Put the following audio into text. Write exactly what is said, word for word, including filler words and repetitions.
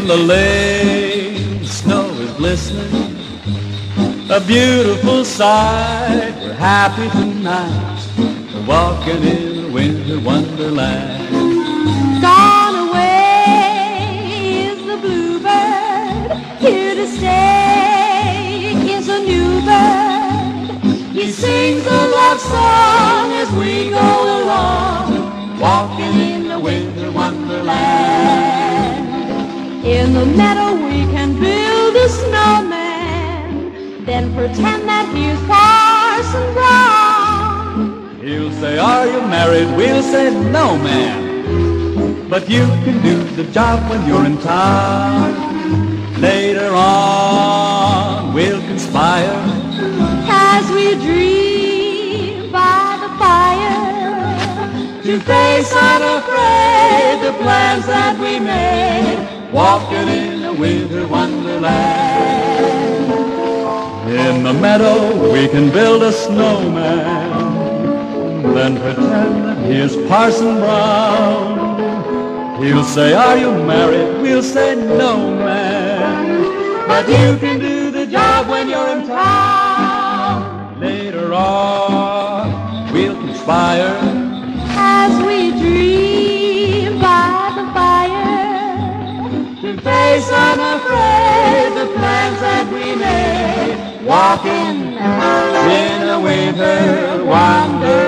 In the lane, the snow is glistening, a beautiful sight. We're happy tonight, we're walking in a winter wonderland. Gone away is the bluebird, here to stay is a new bird. He sings a love song as we go along, walking in the winter wonderland. In the meadow we can build a snowman, then pretend that he's Parson Brown. He'll say, are you married? We'll say, no, ma'am. But you can do the job when you're in town. Later on we'll conspire as we dream by the fire, to face unafraid the plans that we made, walking in a winter wonderland. In the meadow we can build a snowman, then pretend that he is Parson Brown. He'll say, are you married? We'll say, no, man. But you can do the job when you're in town. Later on we'll conspire as we dream by the fire, to face unafraid the plans that we made, walking in a winter wonderland.